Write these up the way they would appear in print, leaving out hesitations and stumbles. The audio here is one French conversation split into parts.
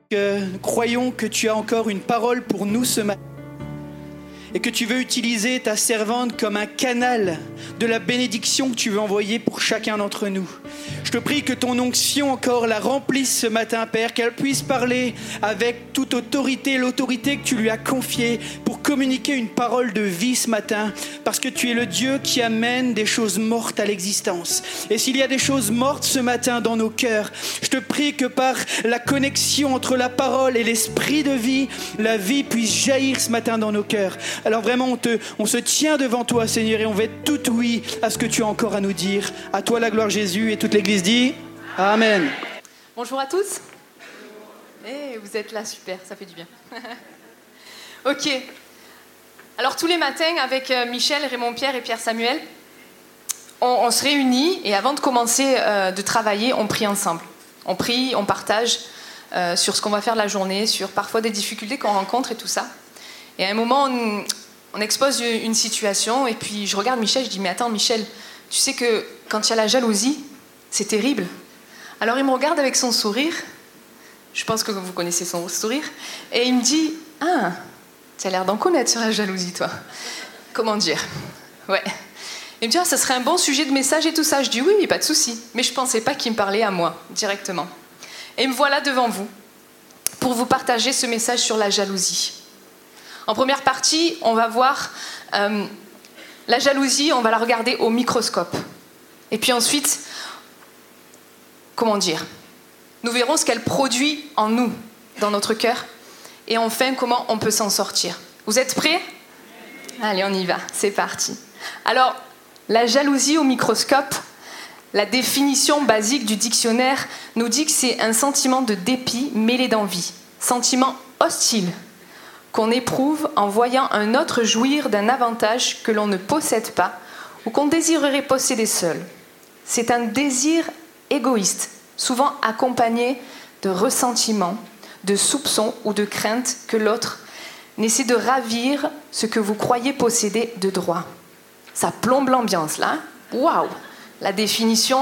Nous croyons que tu as encore une parole pour nous ce matin et que tu veux utiliser ta servante comme un canal de la bénédiction que tu veux envoyer pour chacun d'entre nous. Je te prie que ton onction encore la remplisse ce matin, Père, qu'elle puisse parler avec toute autorité, l'autorité que tu lui as confiée pour communiquer une parole de vie ce matin, parce que tu es le Dieu qui amène des choses mortes à l'existence. Et s'il y a des choses mortes ce matin dans nos cœurs, je te prie que par la connexion entre la parole et l'esprit de vie, la vie puisse jaillir ce matin dans nos cœurs. Alors vraiment, on se tient devant toi, Seigneur, et on va être tout oui à ce que tu as encore à nous dire. À toi la gloire, Jésus, et toute l'Église dit Amen. Bonjour à tous. Vous êtes là, super, ça fait du bien. Ok. Alors tous les matins, avec Michel, Raymond Pierre et Pierre Samuel, on se réunit et avant de commencer de travailler, on prie ensemble. On prie, on partage sur ce qu'on va faire de la journée, sur parfois des difficultés qu'on rencontre et tout ça. Et à un moment, on expose une situation et puis je regarde Michel, je dis « Mais attends Michel, tu sais que quand il y a la jalousie, c'est terrible. » Alors il me regarde avec son sourire, je pense que vous connaissez son sourire, et il me dit « Ah, tu as l'air d'en connaître sur la jalousie toi. » Comment dire ? Ouais. Il me dit « Ah, ça serait un bon sujet de message et tout ça. » Je dis « Oui, pas de souci. » Mais je ne pensais pas qu'il me parlait à moi, directement. Et me voilà devant vous, pour vous partager ce message sur la jalousie. En première partie, on va voir la jalousie, on va la regarder au microscope. Et puis ensuite, comment dire ? Nous verrons ce qu'elle produit en nous, dans notre cœur. Et enfin, comment on peut s'en sortir. Vous êtes prêts ? Allez, on y va, c'est parti. Alors, la jalousie au microscope, la définition basique du dictionnaire nous dit que c'est un sentiment de dépit mêlé d'envie, sentiment hostile, qu'on éprouve en voyant un autre jouir d'un avantage que l'on ne possède pas ou qu'on désirerait posséder seul. C'est un désir égoïste, souvent accompagné de ressentiment, de soupçons ou de crainte que l'autre n'essaie de ravir ce que vous croyez posséder de droit. Ça plombe l'ambiance là. Waouh ! La définition,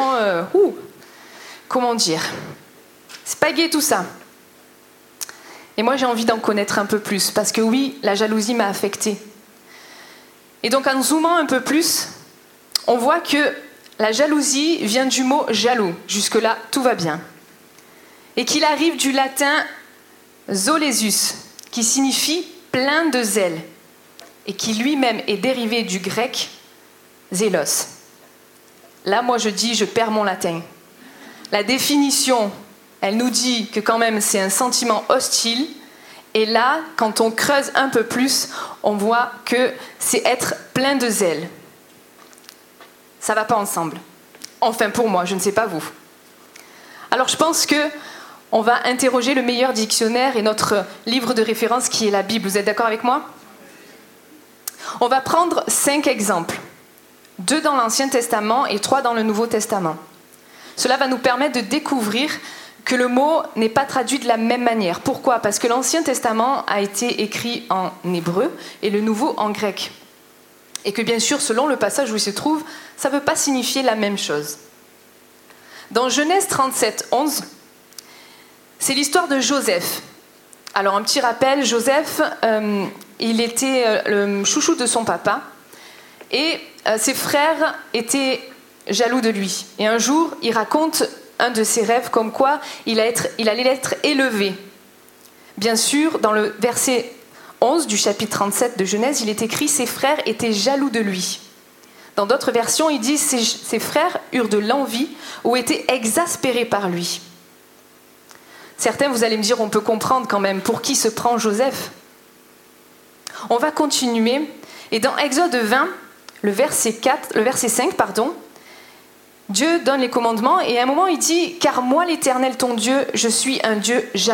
comment dire ? C'est pas gai tout ça. Et moi, j'ai envie d'en connaître un peu plus, parce que oui, la jalousie m'a affectée. Et donc, en zoomant un peu plus, on voit que la jalousie vient du mot « jaloux ». Jusque-là, tout va bien. Et qu'il arrive du latin « zolésus », qui signifie « plein de zèle », et qui lui-même est dérivé du grec « zélos ». Là, moi, je perds mon latin. La définition... Elle nous dit que quand même c'est un sentiment hostile. Et là, quand on creuse un peu plus, on voit que c'est être plein de zèle. Ça ne va pas ensemble. Enfin pour moi, je ne sais pas vous. Alors je pense qu'on va interroger le meilleur dictionnaire et notre livre de référence qui est la Bible. Vous êtes d'accord avec moi ? On va prendre 5 exemples. 2 dans l'Ancien Testament et 3 dans le Nouveau Testament. Cela va nous permettre de découvrir que le mot n'est pas traduit de la même manière. Pourquoi ? Parce que l'Ancien Testament a été écrit en hébreu et le Nouveau en grec. Et que bien sûr, selon le passage où il se trouve, ça ne veut pas signifier la même chose. Dans Genèse 37, 11, c'est l'histoire de Joseph. Alors un petit rappel, Joseph, il était le chouchou de son papa et ses frères étaient jaloux de lui. Et un jour, il raconte un de ses rêves comme quoi il allait être élevé. Bien sûr, dans le verset 11 du chapitre 37 de Genèse, il est écrit « Ses frères étaient jaloux de lui ». Dans d'autres versions, il dit « Ses frères eurent de l'envie ou étaient exaspérés par lui ». Certains, vous allez me dire, on peut comprendre quand même pour qui se prend Joseph. On va continuer. Et dans Exode 20, le verset 5, Dieu donne les commandements et à un moment il dit « Car moi l'Éternel ton Dieu, je suis un Dieu jaloux ».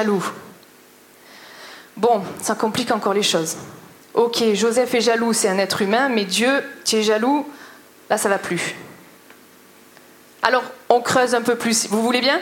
Bon, ça complique encore les choses. Ok, Joseph est jaloux, c'est un être humain, mais Dieu, tu es jaloux, là ça va plus. Alors, on creuse un peu plus, vous voulez bien ?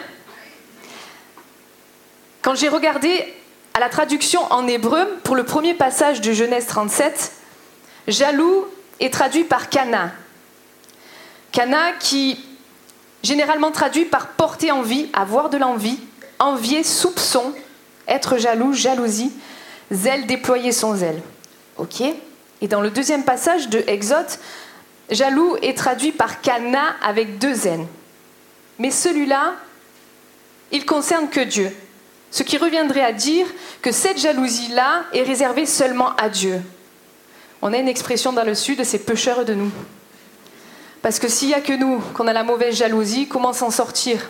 Quand j'ai regardé à la traduction en hébreu, pour le premier passage de Genèse 37, jaloux est traduit par kana. Kana qui généralement traduit par porter envie, avoir de l'envie, envier, soupçon, être jaloux, jalousie, zèle, déployer son zèle. Ok. Et dans le deuxième passage de Exode, jaloux est traduit par Cana avec 2 N. Mais celui-là, il concerne que Dieu. Ce qui reviendrait à dire que cette jalousie-là est réservée seulement à Dieu. On a une expression dans le Sud, c'est peu cher de nous. Parce que s'il n'y a que nous, qu'on a la mauvaise jalousie, comment s'en sortir?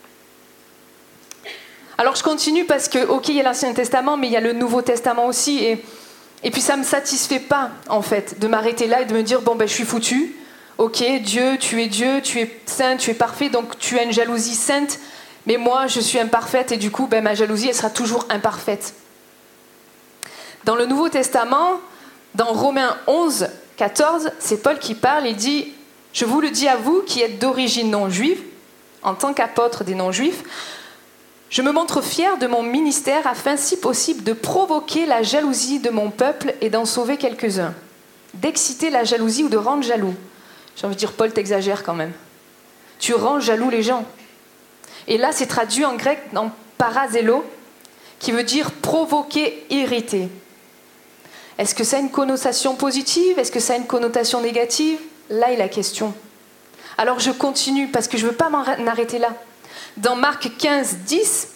Alors je continue parce que, ok, il y a l'Ancien Testament, mais il y a le Nouveau Testament aussi. Et puis ça ne me satisfait pas, en fait, de m'arrêter là et de me dire, bon, ben je suis foutu. Ok, Dieu, tu es saint, tu es parfait, donc tu as une jalousie sainte. Mais moi, je suis imparfaite et du coup, ben, ma jalousie, elle sera toujours imparfaite. Dans le Nouveau Testament, dans Romains 11, 14, c'est Paul qui parle, il dit « Je vous le dis à vous qui êtes d'origine non-juive, en tant qu'apôtre des non-juifs, je me montre fier de mon ministère afin, si possible, de provoquer la jalousie de mon peuple et d'en sauver quelques-uns, d'exciter la jalousie ou de rendre jaloux. » J'ai envie de dire, Paul, t'exagères quand même. Tu rends jaloux les gens. Et là, c'est traduit en grec en parazélo, qui veut dire provoquer, irriter. Est-ce que ça a une connotation positive? Est-ce que ça a une connotation négative? Là est la question. Alors je continue, parce que je ne veux pas m'en arrêter là. Dans Marc 15, 10,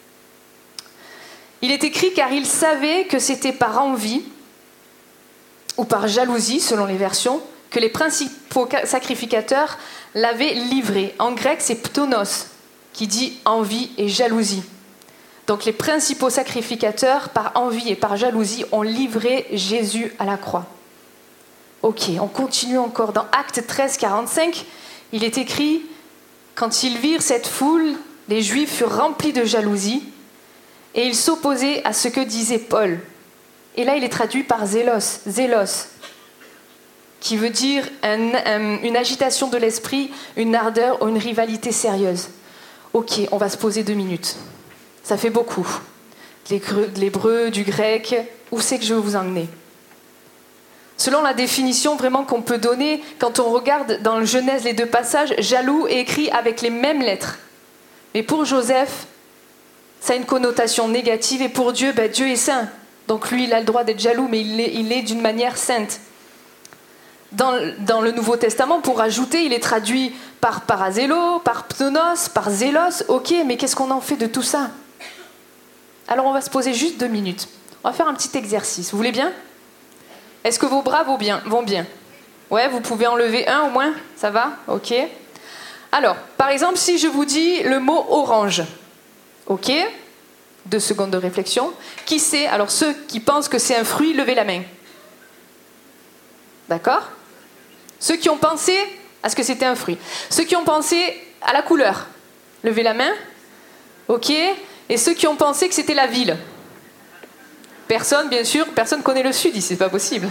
il est écrit « Car il savait que c'était par envie, ou par jalousie, selon les versions, que les principaux sacrificateurs l'avaient livré. » En grec, c'est ptonos, qui dit envie et jalousie. Donc les principaux sacrificateurs, par envie et par jalousie, ont livré Jésus à la croix. Ok, on continue encore. Dans Actes 13, 45, il est écrit « Quand ils virent cette foule, les Juifs furent remplis de jalousie et ils s'opposaient à ce que disait Paul. » Et là, il est traduit par zélos, qui veut dire une agitation de l'esprit, une ardeur ou une rivalité sérieuse. Ok, on va se poser 2 minutes. Ça fait beaucoup. De l'hébreu, du grec, où c'est que je veux vous emmener? Selon la définition vraiment qu'on peut donner, quand on regarde dans le Genèse les 2 passages, jaloux est écrit avec les mêmes lettres. Mais pour Joseph, ça a une connotation négative, et pour Dieu, ben Dieu est saint. Donc lui, il a le droit d'être jaloux, mais il est d'une manière sainte. Dans le Nouveau Testament, pour ajouter, il est traduit par parazélo, par ptonos, par zélos. Ok, mais qu'est-ce qu'on en fait de tout ça? Alors on va se poser juste 2 minutes. On va faire un petit exercice. Vous voulez bien? Est-ce que vos bras vont bien? Ouais, vous pouvez en lever un au moins? Ça va? Ok. Alors, par exemple, si je vous dis le mot orange. Ok? 2 secondes de réflexion. Qui sait? Alors ceux qui pensent que c'est un fruit, levez la main. D'accord? Ceux qui ont pensé à ce que c'était un fruit. Ceux qui ont pensé à la couleur, levez la main. Ok. Et ceux qui ont pensé que c'était la ville. Personne, bien sûr, personne connaît le Sud ici, c'est pas possible.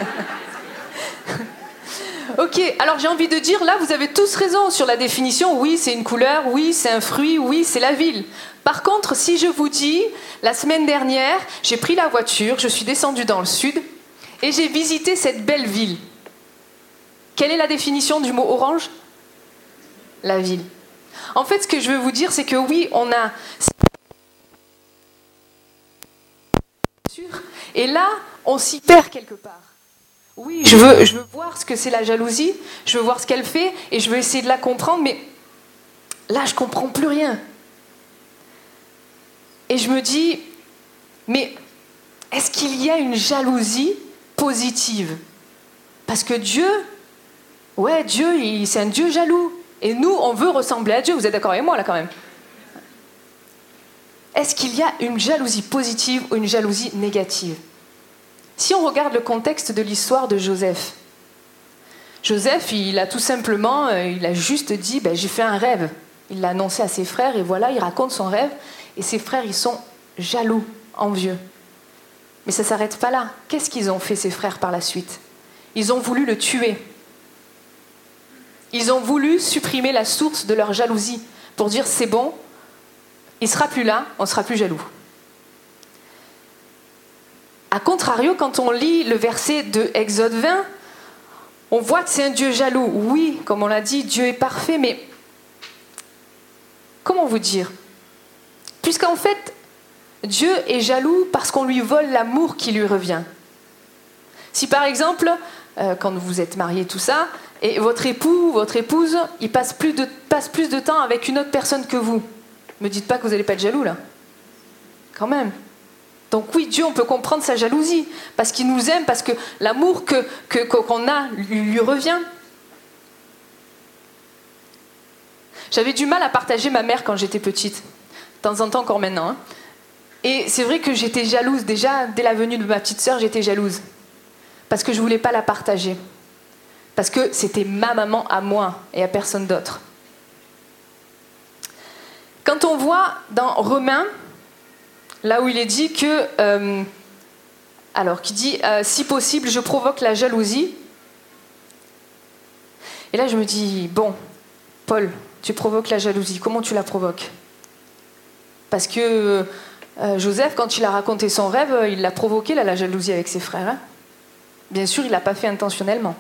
Ok, alors j'ai envie de dire, là, vous avez tous raison sur la définition. Oui, c'est une couleur, oui, c'est un fruit, oui, c'est la ville. Par contre, si je vous dis, la semaine dernière, j'ai pris la voiture, je suis descendue dans le Sud et j'ai visité cette belle ville. Quelle est la définition du mot orange? La ville. En fait, ce que je veux vous dire, c'est que oui, on a... Et là, on s'y perd quelque part. Oui, je veux voir ce que c'est la jalousie, je veux voir ce qu'elle fait, et je veux essayer de la comprendre, mais là, je ne comprends plus rien. Et je me dis, mais est-ce qu'il y a une jalousie positive? Parce que Dieu, c'est un Dieu jaloux. Et nous, on veut ressembler à Dieu. Vous êtes d'accord avec moi, là, quand même? Est-ce qu'il y a une jalousie positive ou une jalousie négative? Si on regarde le contexte de l'histoire de Joseph, il a tout simplement, il a juste dit, j'ai fait un rêve. Il l'a annoncé à ses frères et voilà, il raconte son rêve. Et ses frères, ils sont jaloux, envieux. Mais ça ne s'arrête pas là. Qu'est-ce qu'ils ont fait, ses frères, par la suite? Ils ont voulu le tuer. Ils ont voulu supprimer la source de leur jalousie pour dire, c'est bon, il ne sera plus là, on ne sera plus jaloux. A contrario, quand on lit le verset de Exode 20, on voit que c'est un Dieu jaloux. Oui, comme on l'a dit, Dieu est parfait, mais comment vous dire? Puisqu'en fait, Dieu est jaloux parce qu'on lui vole l'amour qui lui revient. Si par exemple, quand vous êtes mariés, tout ça, et votre époux, votre épouse, il passe plus de temps avec une autre personne que vous, me dites pas que vous n'allez pas être jaloux là. Quand même. Donc oui, Dieu, on peut comprendre sa jalousie, parce qu'il nous aime, parce que l'amour qu'on a lui revient. J'avais du mal à partager ma mère quand j'étais petite, de temps en temps encore maintenant. Et c'est vrai que j'étais jalouse, déjà dès la venue de ma petite sœur, j'étais jalouse. Parce que je ne voulais pas la partager. Parce que c'était ma maman à moi et à personne d'autre. Quand on voit dans Romains, là où il est dit que, qui dit si possible, je provoque la jalousie. Et là, je me dis, bon, Paul, tu provoques la jalousie. Comment tu la provoques? Parce que Joseph, quand il a raconté son rêve, il l'a provoqué, la jalousie avec ses frères. Bien sûr, il ne l'a pas fait intentionnellement.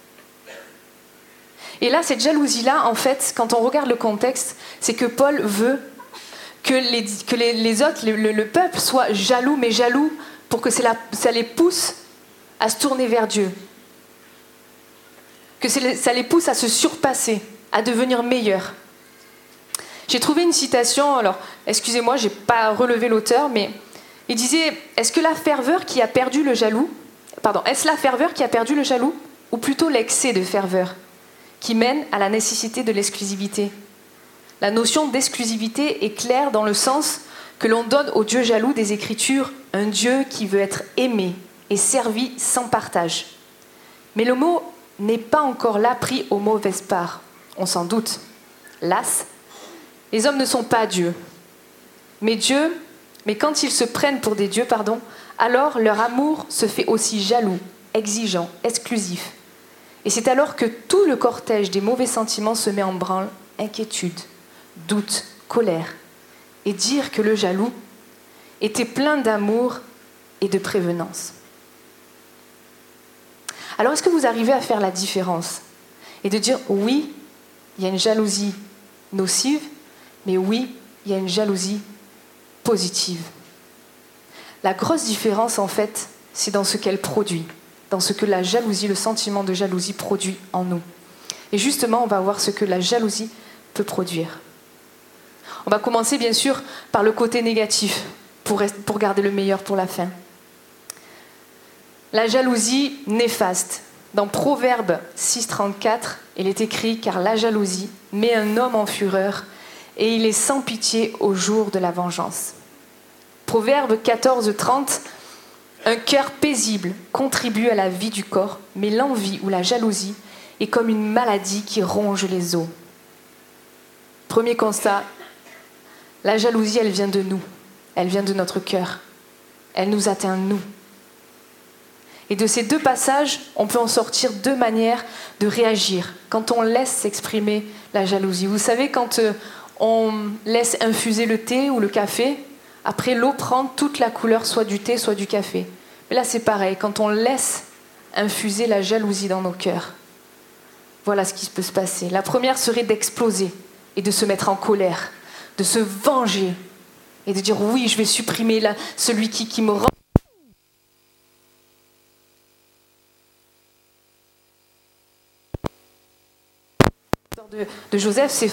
Et là, cette jalousie-là, en fait, quand on regarde le contexte, c'est que Paul veut que les autres, le peuple, soient jaloux, mais jaloux pour que ça les pousse à se tourner vers Dieu. Que ça les pousse à se surpasser, à devenir meilleurs. J'ai trouvé une citation, alors, excusez-moi, je n'ai pas relevé l'auteur, mais il disait, est-ce la ferveur qui a perdu le jaloux, ou plutôt l'excès de ferveur, qui mène à la nécessité de l'exclusivité? La notion d'exclusivité est claire dans le sens que l'on donne au Dieu jaloux des Écritures un Dieu qui veut être aimé et servi sans partage. Mais le mot n'est pas encore là pris aux mauvaises parts, on s'en doute. Las, les hommes ne sont pas Dieu. Mais quand ils se prennent pour des dieux, alors leur amour se fait aussi jaloux, exigeant, exclusif. Et c'est alors que tout le cortège des mauvais sentiments se met en branle, inquiétude, doute, colère, et dire que le jaloux était plein d'amour et de prévenance. Alors est-ce que vous arrivez à faire la différence et de dire oui, il y a une jalousie nocive, mais oui, il y a une jalousie positive. La grosse différence, en fait, c'est dans ce qu'elle produit, dans ce que la jalousie, le sentiment de jalousie produit en nous. Et justement, on va voir ce que la jalousie peut produire. On va commencer, bien sûr, par le côté négatif, pour garder le meilleur pour la fin. La jalousie néfaste. Dans Proverbe 6,34, il est écrit « Car la jalousie met un homme en fureur, et il est sans pitié au jour de la vengeance. » Proverbe 14,30, un cœur paisible contribue à la vie du corps, mais l'envie ou la jalousie est comme une maladie qui ronge les os. Premier constat, la jalousie, elle vient de nous, elle vient de notre cœur, elle nous atteint nous. Et de ces deux passages, on peut en sortir deux manières de réagir quand on laisse s'exprimer la jalousie. Vous savez, quand on laisse infuser le thé ou le café, après l'eau prend toute la couleur soit du thé, soit du café. Mais là c'est pareil, quand on laisse infuser la jalousie dans nos cœurs, voilà ce qui peut se passer. La première serait d'exploser et de se mettre en colère, de se venger et de dire oui, je vais supprimer celui qui me rend. De Joseph, c'est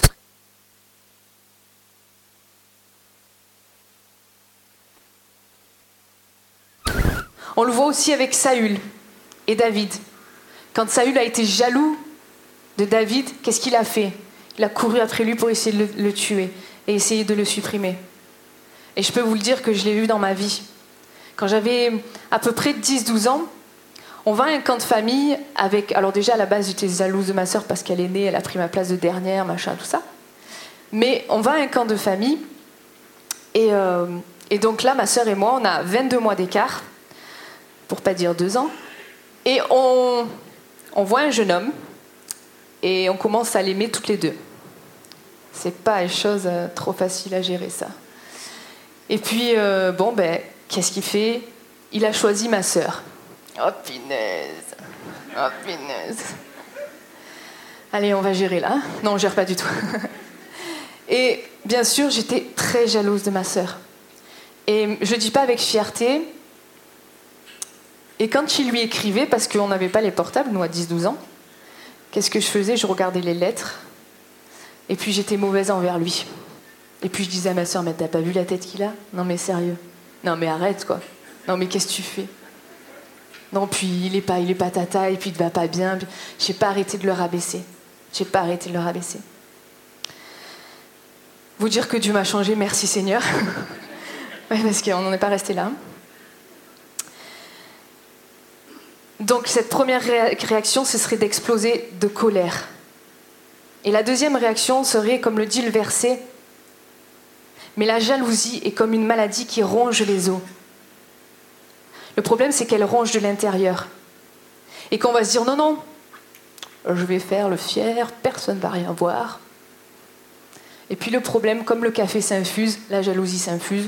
on le voit aussi avec Saül et David. Quand Saül a été jaloux de David, qu'est-ce qu'il a fait? Il a couru après lui pour essayer de le tuer et essayer de le supprimer. Et je peux vous le dire que je l'ai vu dans ma vie. Quand j'avais à peu près 10-12 ans, on va à un camp de famille avec... Alors déjà, à la base, j'étais jalouse de ma sœur parce qu'elle est née, elle a pris ma place de dernière, machin, tout ça. Mais on va à un camp de famille et donc là, ma sœur et moi, on a 22 mois d'écart, pour pas dire 2 ans. Et on voit un jeune homme et on commence à l'aimer toutes les deux. C'est pas une chose trop facile à gérer, ça. Et puis, qu'est-ce qu'il fait? Il a choisi ma sœur. Oh punaise. Oh punaise. Allez, on va gérer là. Non, on gère pas du tout. Et bien sûr, j'étais très jalouse de ma sœur. Et je ne dis pas avec fierté. Et quand il lui écrivait, parce qu'on n'avait pas les portables, nous à 10-12 ans, qu'est-ce que je faisais? Je regardais les lettres. Et puis j'étais mauvaise envers lui. Et puis je disais à ma soeur, mais t'as pas vu la tête qu'il a? Non mais sérieux. Non mais arrête quoi. Non mais qu'est-ce que tu fais? Non puis il est pas tata et puis il va pas bien. J'ai pas arrêté de le rabaisser. Vous dire que Dieu m'a changé, merci Seigneur. Ouais, parce qu'on n'en est pas resté là. Donc cette première réaction, ce serait d'exploser de colère. Et la deuxième réaction serait, comme le dit le verset, mais la jalousie est comme une maladie qui ronge les os. Le problème, c'est qu'elle ronge de l'intérieur. Et qu'on va se dire, non, je vais faire le fier, personne ne va rien voir. Et puis le problème, comme le café s'infuse, la jalousie s'infuse.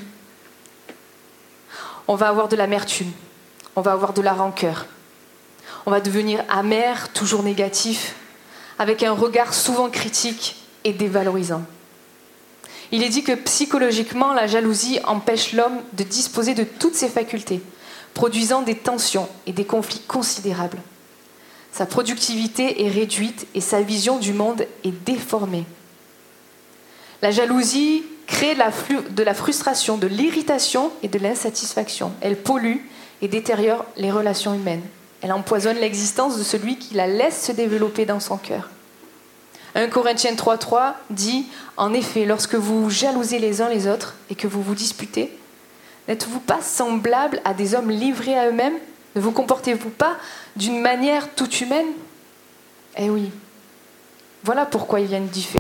On va avoir de l'amertume, on va avoir de la rancœur. On va devenir amer, toujours négatif, avec un regard souvent critique et dévalorisant. Il est dit que psychologiquement, la jalousie empêche l'homme de disposer de toutes ses facultés, produisant des tensions et des conflits considérables. Sa productivité est réduite et sa vision du monde est déformée. La jalousie crée de la frustration, de l'irritation et de l'insatisfaction. Elle pollue et détériore les relations humaines. Elle empoisonne l'existence de celui qui la laisse se développer dans son cœur. 1 Corinthiens 3,3 dit « En effet, lorsque vous jalousez les uns les autres et que vous vous disputez, n'êtes-vous pas semblables à des hommes livrés à eux-mêmes? Ne vous comportez-vous pas d'une manière toute humaine ?» Eh oui, voilà pourquoi il y a une différence.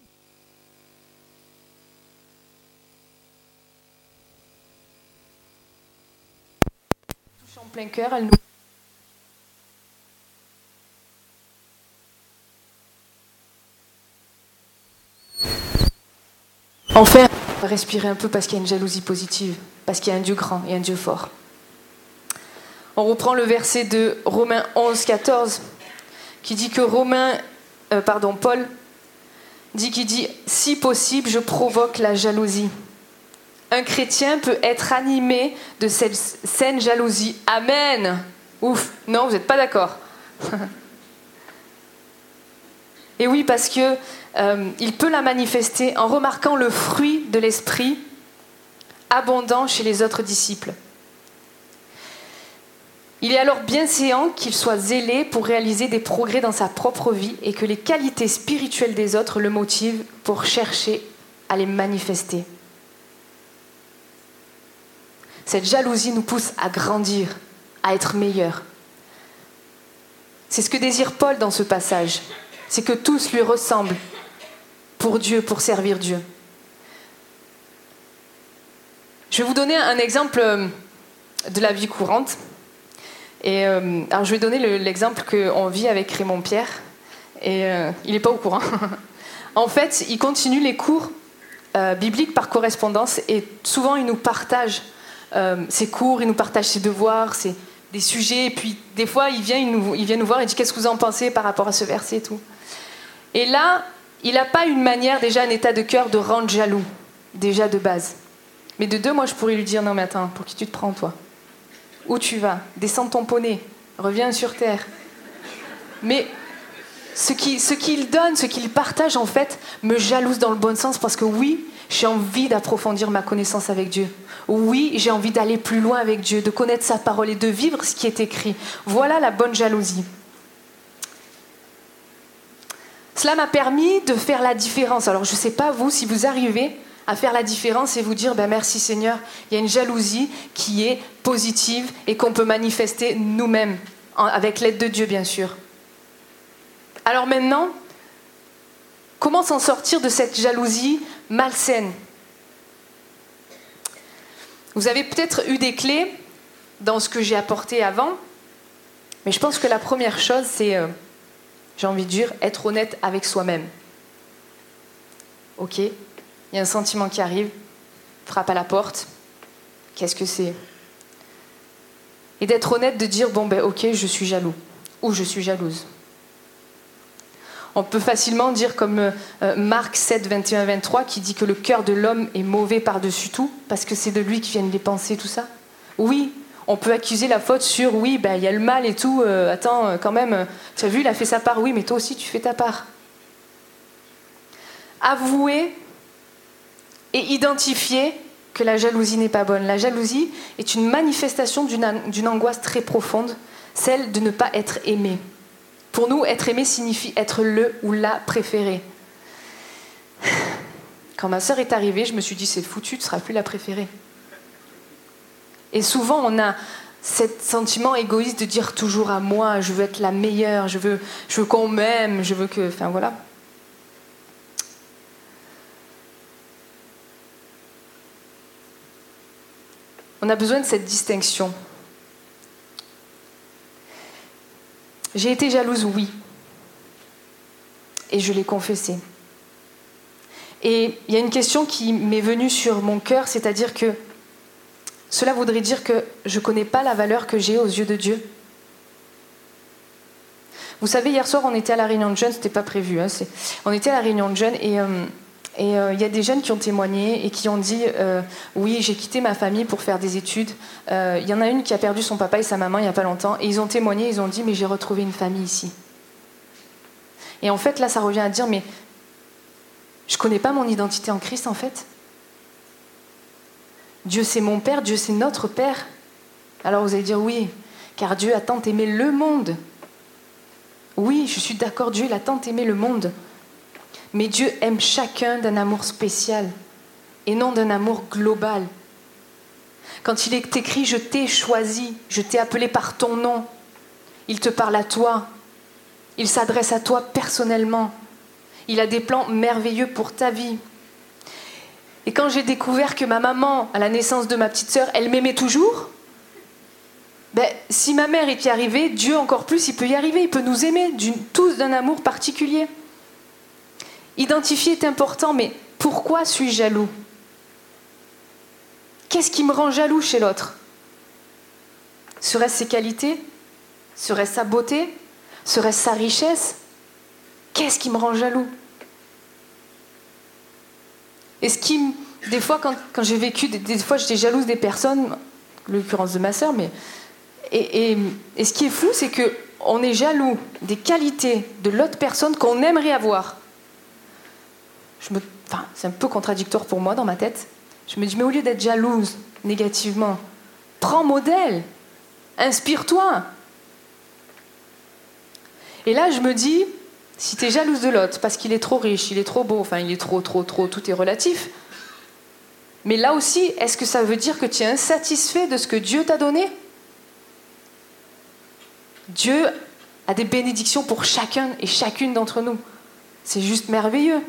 Touche en plein cœur, elle nous... Enfin, on va respirer un peu parce qu'il y a une jalousie positive, parce qu'il y a un Dieu grand et un Dieu fort. On reprend le verset de Romains 11, 14, qui dit que Paul dit « Si possible, je provoque la jalousie ». Un chrétien peut être animé de cette saine jalousie. Amen. Ouf, non, vous n'êtes pas d'accord. Et oui, parce que il peut la manifester en remarquant le fruit de l'esprit abondant chez les autres disciples. Il est alors bienséant qu'il soit zélé pour réaliser des progrès dans sa propre vie et que les qualités spirituelles des autres le motivent pour chercher à les manifester. Cette jalousie nous pousse à grandir, à être meilleurs. C'est ce que désire Paul dans ce passage. C'est que tous lui ressemblent pour Dieu, pour servir Dieu. Je vais vous donner un exemple de la vie courante. Et alors je vais donner l'exemple qu'on vit avec Raymond Pierre. Et il n'est pas au courant. En fait, il continue les cours bibliques par correspondance. Et souvent, il nous partage ses cours, il nous partage ses devoirs, des sujets. Et puis, des fois, il vient nous voir et dit « Qu'est-ce que vous en pensez par rapport à ce verset ?» et tout. Et là, il n'a pas une manière, déjà un état de cœur de rendre jaloux, déjà de base. Mais de deux, moi je pourrais lui dire, non mais attends, pour qui tu te prends toi? Où tu vas? Descends ton poney, reviens sur terre. Mais ce qu'il donne, ce qu'il partage en fait, me jalouse dans le bon sens parce que oui, j'ai envie d'approfondir ma connaissance avec Dieu. Oui, j'ai envie d'aller plus loin avec Dieu, de connaître sa parole et de vivre ce qui est écrit. Voilà la bonne jalousie. Cela m'a permis de faire la différence. Alors je ne sais pas vous, si vous arrivez à faire la différence et vous dire merci Seigneur, il y a une jalousie qui est positive et qu'on peut manifester nous-mêmes, avec l'aide de Dieu bien sûr. Alors maintenant, comment s'en sortir de cette jalousie malsaine? Vous avez peut-être eu des clés dans ce que j'ai apporté avant, mais je pense que la première chose c'est... j'ai envie de dire, être honnête avec soi-même. Ok, il y a un sentiment qui arrive, frappe à la porte. Qu'est-ce que c'est? Et d'être honnête, de dire, ok, je suis jaloux. Ou je suis jalouse. On peut facilement dire comme Marc 7, 21, 23, qui dit que le cœur de l'homme est mauvais par-dessus tout, parce que c'est de lui qui viennent les pensées, tout ça. Oui, on peut accuser la faute sur, oui, il y a le mal et tout, attends, quand même, tu as vu, il a fait sa part, oui, mais toi aussi, tu fais ta part. Avouer et identifier que la jalousie n'est pas bonne. La jalousie est une manifestation d'une angoisse très profonde, celle de ne pas être aimé. Pour nous, être aimé signifie être le ou la préférée. Quand ma sœur est arrivée, je me suis dit, c'est foutu, tu ne seras plus la préférée. Et souvent, on a ce sentiment égoïste de dire toujours à moi, je veux être la meilleure, je veux qu'on m'aime, je veux que... Enfin, voilà. On a besoin de cette distinction. J'ai été jalouse, oui. Et je l'ai confessé. Et il y a une question qui m'est venue sur mon cœur, c'est-à-dire que cela voudrait dire que je ne connais pas la valeur que j'ai aux yeux de Dieu. Vous savez, hier soir, on était à la réunion de jeunes, ce n'était pas prévu. On était à la réunion de jeunes et il y a des jeunes qui ont témoigné et qui ont dit oui, j'ai quitté ma famille pour faire des études. Il y en a une qui a perdu son papa et sa maman il n'y a pas longtemps. Et ils ont témoigné, ils ont dit mais j'ai retrouvé une famille ici. Et en fait, là, ça revient à dire mais je ne connais pas mon identité en Christ en fait. Dieu c'est mon Père, Dieu c'est notre Père. Alors vous allez dire oui, car Dieu a tant aimé le monde. Oui, je suis d'accord, Dieu il a tant aimé le monde. Mais Dieu aime chacun d'un amour spécial et non d'un amour global. Quand il est écrit « Je t'ai choisi, je t'ai appelé par ton nom », il te parle à toi. Il s'adresse à toi personnellement. Il a des plans merveilleux pour ta vie. Et quand j'ai découvert que ma maman, à la naissance de ma petite sœur, elle m'aimait toujours, si ma mère est y arrivée, Dieu encore plus, il peut y arriver. Il peut nous aimer tous d'un amour particulier. Identifier est important, mais pourquoi suis-je jaloux ? Qu'est-ce qui me rend jaloux chez l'autre ? Serait-ce ses qualités ? Serait-ce sa beauté ? Serait-ce sa richesse ? Qu'est-ce qui me rend jaloux ? Et des fois, quand j'ai vécu, des fois j'étais jalouse des personnes, l'occurrence de ma sœur, mais et ce qui est fou, c'est qu'on est jaloux des qualités de l'autre personne qu'on aimerait avoir. C'est un peu contradictoire pour moi dans ma tête. Je me dis, mais au lieu d'être jalouse négativement, prends modèle, inspire-toi. Et là, je me dis, si tu es jalouse de l'autre parce qu'il est trop riche, il est trop beau, il est trop, tout est relatif. Mais là aussi, est-ce que ça veut dire que tu es insatisfait de ce que Dieu t'a donné ? Dieu a des bénédictions pour chacun et chacune d'entre nous. C'est juste merveilleux.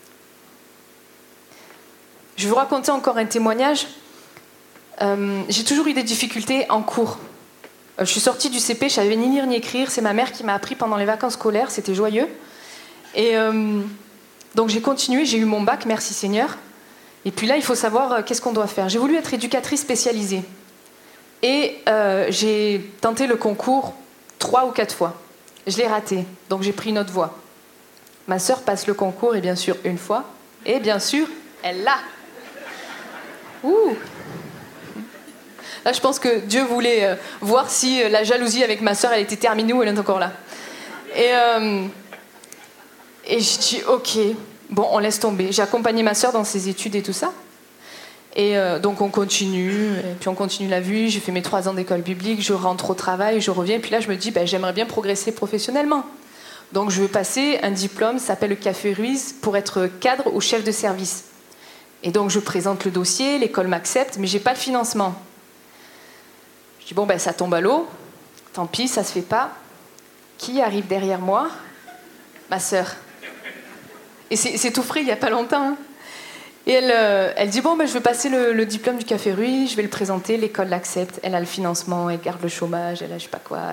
Je vais vous raconter encore un témoignage. J'ai toujours eu des difficultés en cours. Je suis sortie du CP, je savais ni lire ni écrire. C'est ma mère qui m'a appris pendant les vacances scolaires, c'était joyeux. Et donc j'ai continué, j'ai eu mon bac, merci Seigneur. Et puis là, il faut savoir qu'est-ce qu'on doit faire. J'ai voulu être éducatrice spécialisée. Et j'ai tenté le concours 3 ou 4 fois. Je l'ai raté, donc j'ai pris une autre voie. Ma sœur passe le concours, et bien sûr, une fois. Et bien sûr, elle l'a. Ouh. Là, je pense que Dieu voulait voir si la jalousie avec ma sœur, elle était terminée ou elle est encore là. Et je dis, ok, bon, on laisse tomber. J'ai accompagné ma sœur dans ses études et tout ça. Et donc on continue, et puis on continue la vie. J'ai fait mes 3 ans d'école biblique, je rentre au travail, je reviens. Et puis là, je me dis, j'aimerais bien progresser professionnellement. Donc je veux passer un diplôme, ça s'appelle le Café Ruiz, pour être cadre ou chef de service. Et donc je présente le dossier, l'école m'accepte, mais j'ai pas le financement. Je dis, bon, ça tombe à l'eau, tant pis, ça se fait pas. Qui arrive derrière moi ? Ma sœur. Et c'est tout frais, il y a pas longtemps. Hein. Et elle dit, bon, je veux passer le diplôme du Café Ruiz, je vais le présenter, l'école l'accepte, elle a le financement, elle garde le chômage, elle a je sais pas quoi.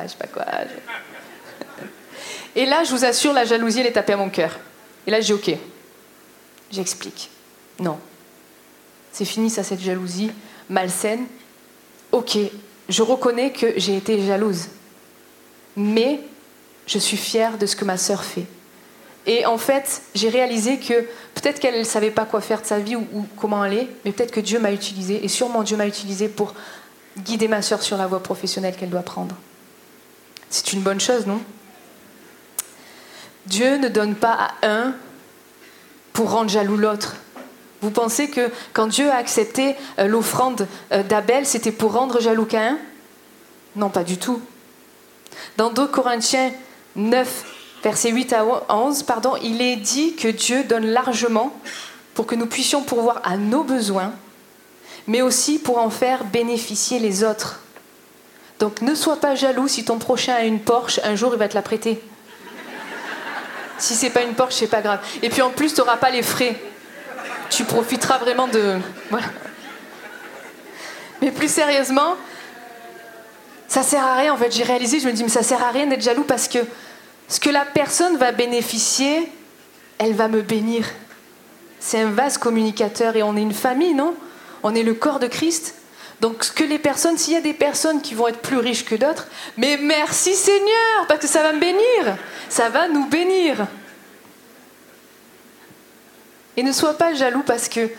Et là, je vous assure, la jalousie, elle est tapée à mon cœur. Et là, je dis, ok, j'explique. Non, c'est fini ça, cette jalousie malsaine. Ok, je reconnais que j'ai été jalouse, mais je suis fière de ce que ma sœur fait. Et en fait, j'ai réalisé que peut-être qu'elle ne savait pas quoi faire de sa vie ou comment aller, mais peut-être que Dieu m'a utilisé, et sûrement Dieu m'a utilisé pour guider ma sœur sur la voie professionnelle qu'elle doit prendre. C'est une bonne chose, non ? Dieu ne donne pas à un pour rendre jaloux l'autre. Vous pensez que quand Dieu a accepté l'offrande d'Abel, c'était pour rendre jaloux Caïn ? Non, pas du tout. Dans 2 Corinthiens 9, versets 8 à 11, il est dit que Dieu donne largement pour que nous puissions pourvoir à nos besoins, mais aussi pour en faire bénéficier les autres. Donc ne sois pas jaloux si ton prochain a une Porsche, un jour il va te la prêter. Si c'est pas une Porsche, c'est pas grave. Et puis en plus, tu n'auras pas les frais. Tu profiteras vraiment de... Voilà. Mais plus sérieusement, ça sert à rien. En fait, j'ai réalisé, je me dis, mais ça sert à rien d'être jaloux parce que ce que la personne va bénéficier, elle va me bénir. C'est un vase communicateur et on est une famille, non ? On est le corps de Christ. Donc ce que les personnes, s'il y a des personnes qui vont être plus riches que d'autres, mais merci Seigneur, parce que ça va me bénir. Ça va nous bénir. Et ne sois pas jaloux parce que,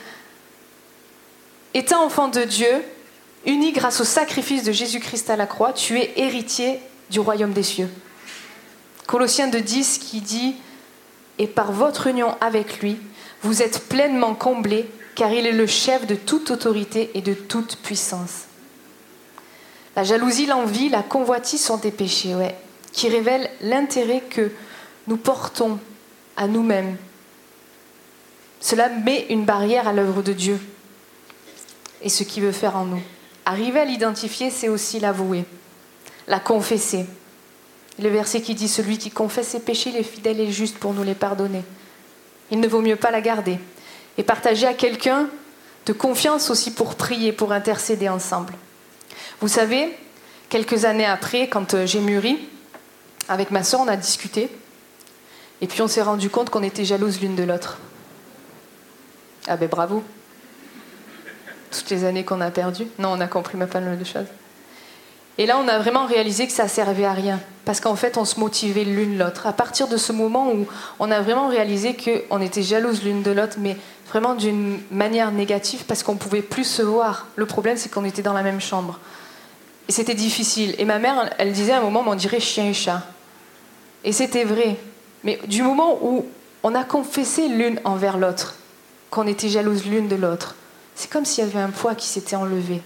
étant enfant de Dieu, uni grâce au sacrifice de Jésus-Christ à la croix, tu es héritier du royaume des cieux. Colossiens 2,10 qui dit « Et par votre union avec lui, vous êtes pleinement comblés, car il est le chef de toute autorité et de toute puissance. » La jalousie, l'envie, la convoitise sont des péchés, qui révèlent l'intérêt que nous portons à nous-mêmes. Cela met une barrière à l'œuvre de Dieu et ce qu'il veut faire en nous. Arriver à l'identifier, c'est aussi l'avouer, la confesser. Le verset qui dit « Celui qui confesse ses péchés, il est fidèle et juste pour nous les pardonner. » Il ne vaut mieux pas la garder. Et partager à quelqu'un de confiance aussi pour prier, pour intercéder ensemble. Vous savez, quelques années après, quand j'ai mûri, avec ma sœur, on a discuté. Et puis on s'est rendu compte qu'on était jalouses l'une de l'autre. Ah ben bravo. Toutes les années qu'on a perdues. Non, on a compris ma pas mal de choses. Et là, on a vraiment réalisé que ça servait à rien. Parce qu'en fait, on se motivait l'une l'autre. À partir de ce moment où on a vraiment réalisé qu'on était jalouses l'une de l'autre, mais vraiment d'une manière négative, parce qu'on ne pouvait plus se voir. Le problème, c'est qu'on était dans la même chambre. Et c'était difficile. Et ma mère, elle disait à un moment, on dirait chien et chat. Et c'était vrai. Mais du moment où on a confessé l'une envers l'autre, qu'on était jalouses l'une de l'autre, c'est comme s'il y avait un poids qui s'était enlevé.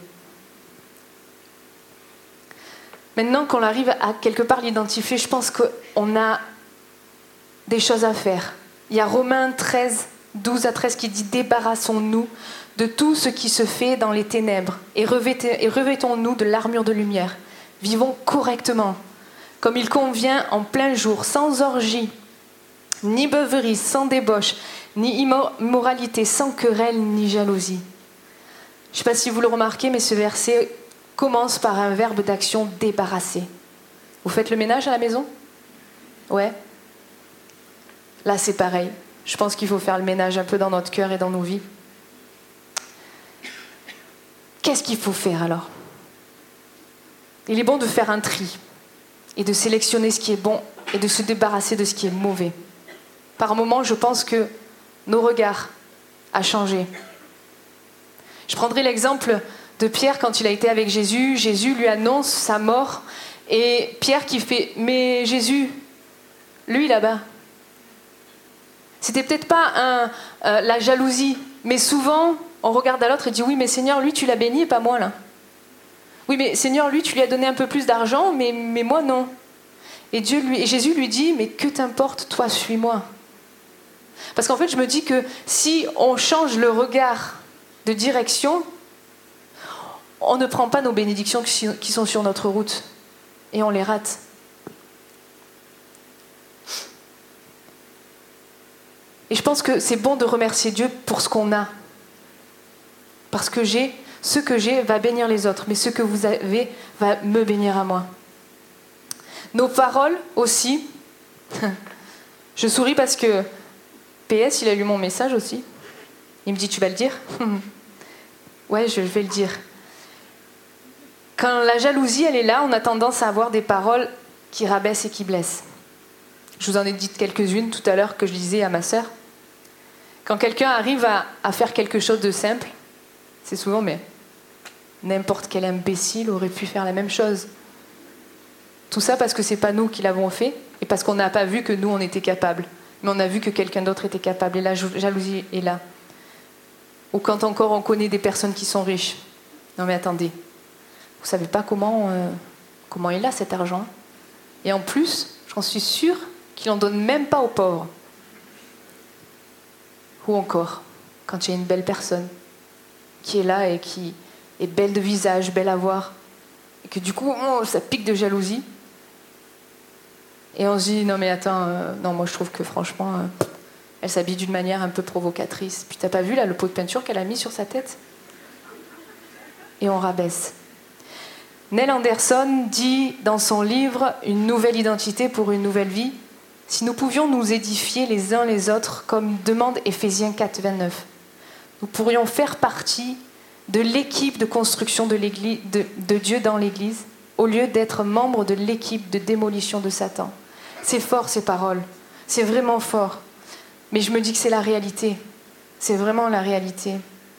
Maintenant qu'on arrive à quelque part l'identifier, je pense qu'on a des choses à faire. Il y a Romains 13, 12 à 13 qui dit « Débarrassons-nous de tout ce qui se fait dans les ténèbres et revêtons-nous de l'armure de lumière. Vivons correctement, comme il convient en plein jour, sans orgie, ni beuverie, sans débauche, ni immoralité, sans querelle, ni jalousie. » Je ne sais pas si vous le remarquez, mais ce verset commence par un verbe d'action « débarrasser ». Vous faites le ménage à la maison ? Ouais. Là, c'est pareil. Je pense qu'il faut faire le ménage un peu dans notre cœur et dans nos vies. Qu'est-ce qu'il faut faire alors ? Il est bon de faire un tri et de sélectionner ce qui est bon et de se débarrasser de ce qui est mauvais. Par moments, je pense que nos regards ont changé. Je prendrai l'exemple de Pierre quand il a été avec Jésus. Jésus lui annonce sa mort et Pierre qui fait « Mais Jésus, lui là-bas ». C'était peut-être pas la jalousie, mais souvent on regarde à l'autre et dit « Oui, mais Seigneur, lui tu l'as béni et pas moi là ». « Oui, mais Seigneur, lui tu lui as donné un peu plus d'argent, mais moi non ». Et Jésus lui dit « Mais que t'importe, toi suis-moi ». Parce qu'en fait je me dis que si on change le regard de direction, on ne prend pas nos bénédictions qui sont sur notre route et on les rate. Et je pense que c'est bon de remercier Dieu pour ce qu'on a. Parce que ce que j'ai va bénir les autres, mais ce que vous avez va me bénir à moi. Nos paroles aussi. Je souris parce que PS, il a lu mon message aussi. Il me dit, tu vas le dire ? Ouais, je vais le dire. Quand la jalousie, elle est là, on a tendance à avoir des paroles qui rabaissent et qui blessent. Je vous en ai dit quelques-unes tout à l'heure que je disais à ma sœur. Quand quelqu'un arrive à faire quelque chose de simple, c'est souvent, mais n'importe quel imbécile aurait pu faire la même chose. Tout ça parce que c'est pas nous qui l'avons fait et parce qu'on n'a pas vu que nous on était capables, mais on a vu que quelqu'un d'autre était capable et la jalousie est là. Ou quand encore on connaît des personnes qui sont riches. Non mais attendez, vous savez pas comment il a cet argent. Et en plus, j'en suis sûre qu'il n'en donne même pas aux pauvres. Ou encore, quand il y a une belle personne qui est là et qui est belle de visage, belle à voir, et que du coup, ça pique de jalousie. Et on se dit, non mais attends, non moi je trouve que franchement, elle s'habille d'une manière un peu provocatrice. Puis t'as pas vu là le pot de peinture qu'elle a mis sur sa tête ? Et on rabaisse. Neil Anderson dit dans son livre « Une nouvelle identité pour une nouvelle vie », si nous pouvions nous édifier les uns les autres, comme demande Éphésiens 4, 29, nous pourrions faire partie de l'équipe de construction de Dieu dans l'Église, au lieu d'être membre de l'équipe de démolition de Satan. C'est fort ces paroles, c'est vraiment fort. Mais je me dis que c'est la réalité, c'est vraiment la réalité.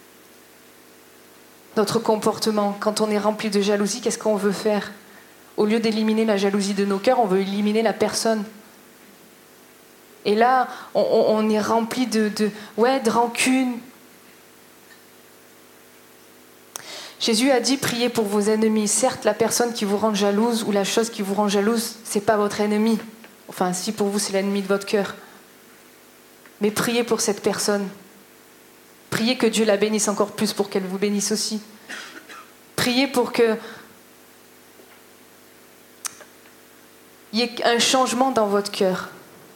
Notre comportement, quand on est rempli de jalousie, qu'est-ce qu'on veut faire ? Au lieu d'éliminer la jalousie de nos cœurs, on veut éliminer la personne. Et là, on est rempli de rancune. Jésus a dit, priez pour vos ennemis. Certes, la personne qui vous rend jalouse ou la chose qui vous rend jalouse, c'est pas votre ennemi. Enfin, si pour vous, c'est l'ennemi de votre cœur. Mais priez pour cette personne. Priez que Dieu la bénisse encore plus pour qu'elle vous bénisse aussi. Priez pour que il y ait un changement dans votre cœur.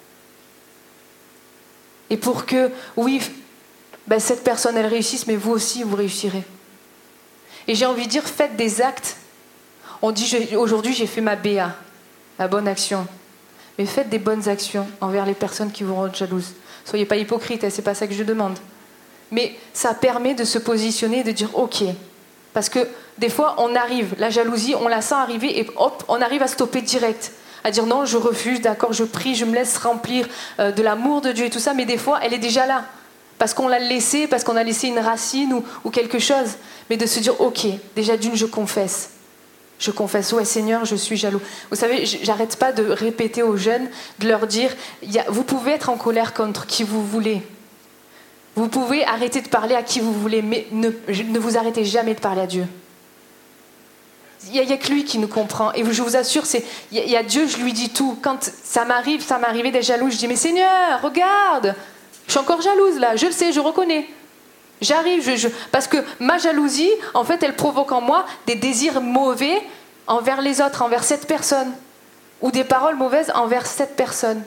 Et pour que, oui, cette personne, elle réussisse, mais vous aussi, vous réussirez. Et j'ai envie de dire, faites des actes. On dit, aujourd'hui, j'ai fait ma BA, la bonne action. Mais faites des bonnes actions envers les personnes qui vous rendent jalouses. Soyez pas hypocrites, c'est pas ça que je demande. Mais ça permet de se positionner et de dire, ok. Parce que des fois, on arrive, la jalousie, on la sent arriver et hop, on arrive à stopper direct. À dire non, je refuse, d'accord, je prie, je me laisse remplir de l'amour de Dieu et tout ça, mais des fois, elle est déjà là. Parce qu'on l'a laissée, parce qu'on a laissé une racine ou quelque chose. Mais de se dire, ok, déjà d'une, je confesse. Je confesse, ouais Seigneur, je suis jaloux. Vous savez, j'arrête pas de répéter aux jeunes, de leur dire, vous pouvez être en colère contre qui vous voulez. Vous pouvez arrêter de parler à qui vous voulez, mais ne vous arrêtez jamais de parler à Dieu. Il n'y a que lui qui nous comprend. Et je vous assure, il y a Dieu, je lui dis tout. Quand ça m'arrivait d'être jalouse, je dis, mais Seigneur, regarde, je suis encore jalouse là, je le sais, je reconnais. J'arrive, parce que ma jalousie, en fait, elle provoque en moi des désirs mauvais envers les autres, envers cette personne. Ou des paroles mauvaises envers cette personne.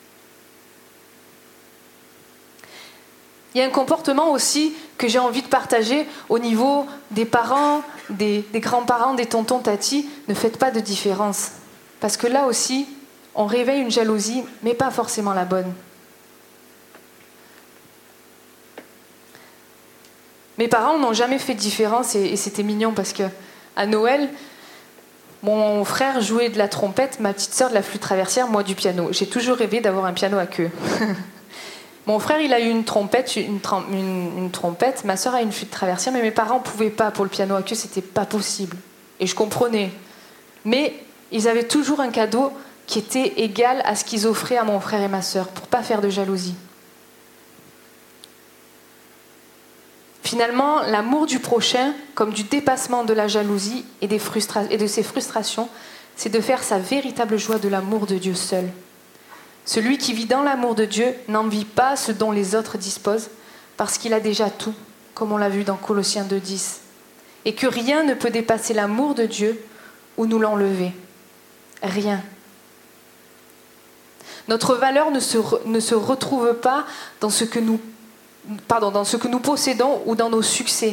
Il y a un comportement aussi que j'ai envie de partager au niveau des parents, des grands-parents, des tontons, tatis. Ne faites pas de différence. Parce que là aussi, on réveille une jalousie, mais pas forcément la bonne. Mes parents n'ont jamais fait de différence et c'était mignon parce qu'à Noël, mon frère jouait de la trompette, ma petite sœur de la flûte traversière, moi du piano. J'ai toujours rêvé d'avoir un piano à queue. Mon frère, il a eu une trompette, ma sœur a une flûte traversière, mais mes parents ne pouvaient pas pour le piano à queue, c'était pas possible. Et je comprenais. Mais ils avaient toujours un cadeau qui était égal à ce qu'ils offraient à mon frère et ma sœur, pour ne pas faire de jalousie. Finalement, l'amour du prochain, comme du dépassement de la jalousie et de ses frustrations, c'est de faire sa véritable joie de l'amour de Dieu seul. Celui qui vit dans l'amour de Dieu n'envie pas ce dont les autres disposent, parce qu'il a déjà tout, comme on l'a vu dans Colossiens 2,10. Et que rien ne peut dépasser l'amour de Dieu ou nous l'enlever. Rien. Notre valeur ne se retrouve pas dans ce que nous possédons ou dans nos succès.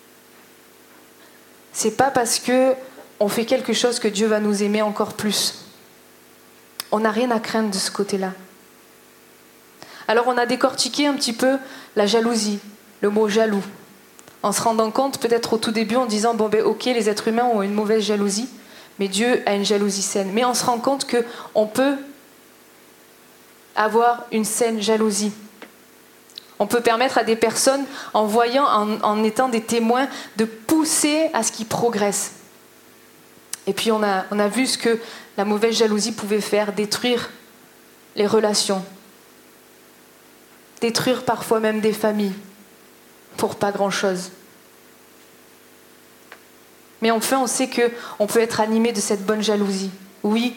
C'est pas parce que on fait quelque chose que Dieu va nous aimer encore plus. On n'a rien à craindre de ce côté-là. Alors on a décortiqué un petit peu la jalousie, le mot jaloux, en se rendant compte peut-être au tout début en disant ok, les êtres humains ont une mauvaise jalousie, mais Dieu a une jalousie saine. Mais on se rend compte qu'on peut avoir une saine jalousie. On peut permettre à des personnes, en voyant, en étant des témoins, de pousser à ce qu'ils progressent. Et puis on a vu ce que la mauvaise jalousie pouvait faire, détruire les relations, détruire parfois même des familles, pour pas grand-chose. Mais enfin, on sait qu'on peut être animé de cette bonne jalousie. Oui,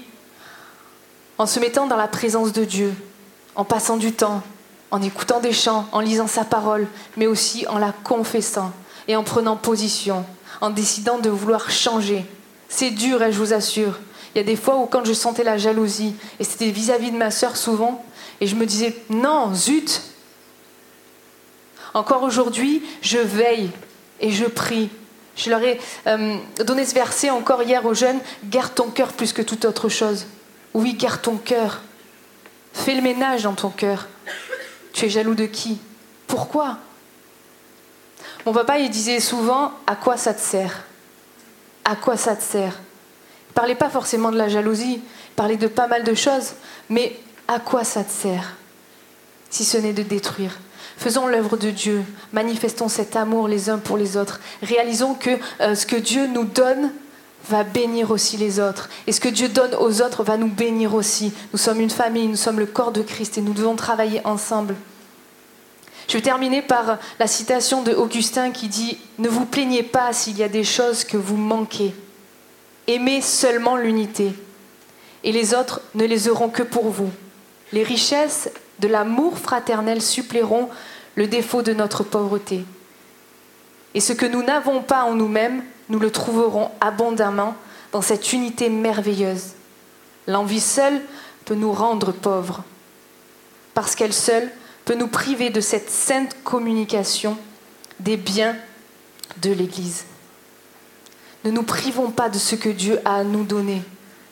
en se mettant dans la présence de Dieu, en passant du temps, en écoutant des chants, en lisant sa parole, mais aussi en la confessant et en prenant position, en décidant de vouloir changer. C'est dur, je vous assure. Il y a des fois où quand je sentais la jalousie, et c'était vis-à-vis de ma sœur souvent, et je me disais, non, zut. Encore aujourd'hui, je veille et je prie. Je leur ai donné ce verset encore hier aux jeunes, garde ton cœur plus que toute autre chose. Oui, garde ton cœur. Fais le ménage dans ton cœur. Tu es jaloux de qui? Pourquoi? Mon papa, il disait souvent, à quoi ça te sert? À quoi ça te sert? Il ne parlait pas forcément de la jalousie, il parlait de pas mal de choses, mais à quoi ça te sert? Si ce n'est de détruire. Faisons l'œuvre de Dieu, manifestons cet amour les uns pour les autres, réalisons que ce que Dieu nous donne va bénir aussi les autres. Et ce que Dieu donne aux autres va nous bénir aussi. Nous sommes une famille, nous sommes le corps de Christ et nous devons travailler ensemble. Je vais terminer par la citation de Augustin qui dit « Ne vous plaignez pas s'il y a des choses que vous manquez. Aimez seulement l'unité. Et les autres ne les auront que pour vous. Les richesses de l'amour fraternel suppléeront le défaut de notre pauvreté. Et ce que nous n'avons pas en nous-mêmes, nous le trouverons abondamment dans cette unité merveilleuse. L'envie seule peut nous rendre pauvres, parce qu'elle seule peut nous priver de cette sainte communication des biens de l'Église. Ne nous privons pas de ce que Dieu a à nous donner.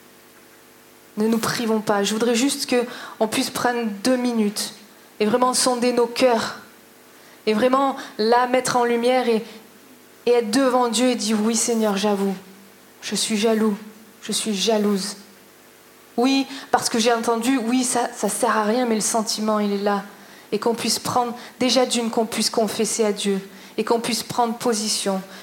Ne nous privons pas. Je voudrais juste qu'on puisse prendre 2 minutes et vraiment sonder nos cœurs et vraiment la mettre en lumière et être devant Dieu et dire oui Seigneur, j'avoue, je suis jaloux, je suis jalouse. Oui, parce que j'ai entendu, oui, ça sert à rien, mais le sentiment, il est là. Et qu'on puisse prendre, déjà qu'on puisse confesser à Dieu et qu'on puisse prendre position,